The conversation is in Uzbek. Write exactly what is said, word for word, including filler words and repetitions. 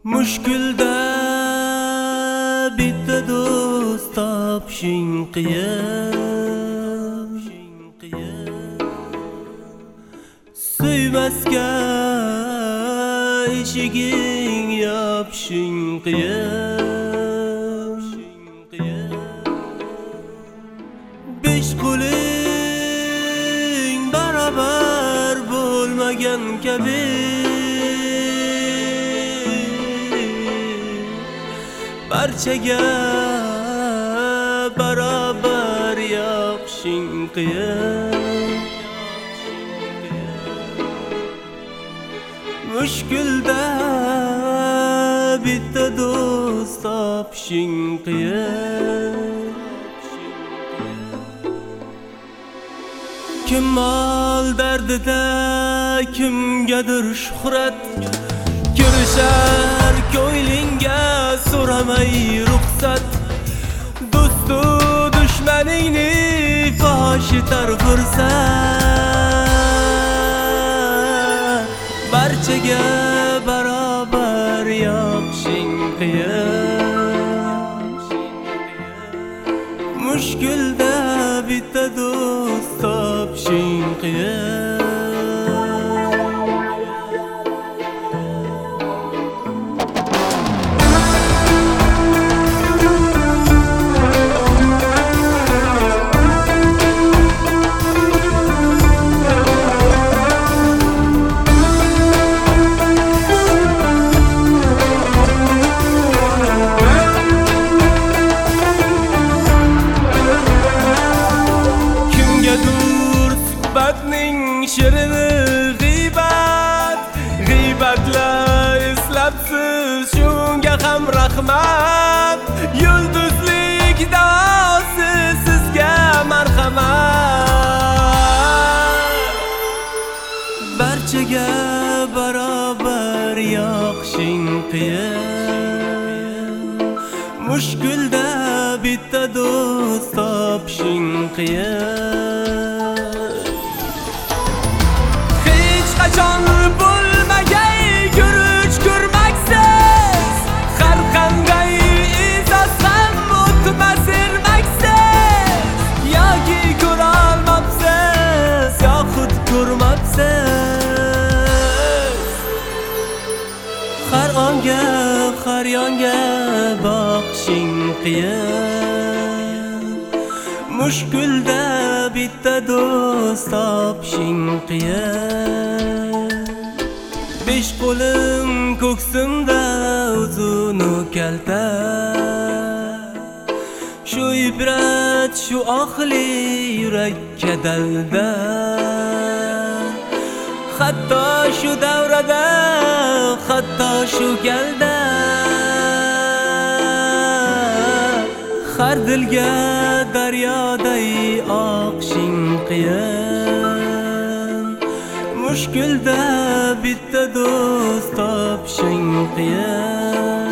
Mushkulda bitta do'st topishing qiyin, suymasga eshiging yopishing qiyin, besh qo'ling barabar bo'lmagan kabi barchaga barabar yoqishing qiyin, mushkulda bitta do'st topishing qiyin. Kim mol dardida kimgadir shuhrat kirishar ko'ylingga so'ramay ruxsat, do'stu dushmaningni fosh etar fursat, barchaga barobar yoqishing qiyin, mushkulda bitta do'st topishing qiyin. Shirini g'iybat, g'iybatla eslabsiz shunga ham rahmat, yulduzlik davosi sizga marhamat, barchaga barobar yoqishing qiyin, mushkulda bitta do'st topishing qiyin. Qachon bo'lmagay guruch ko'rmaksiz, har qanday izos ham o'tmas ermaksiz, yoki ko'rolmabsiz, yoxud ko'rmabsiz, har onga, har yonga boqishing qiyin, mushkulda bitta do'st topishing qiyin. Besh qo'lim ko'ksimda uzun kalta, shu ibrat, shu oqli yurakka dalda, hatto shu davrada, hatto shu galda, har dilga daryoday oqishing qiyin, mushkulda bitta do'st topishing qiyin.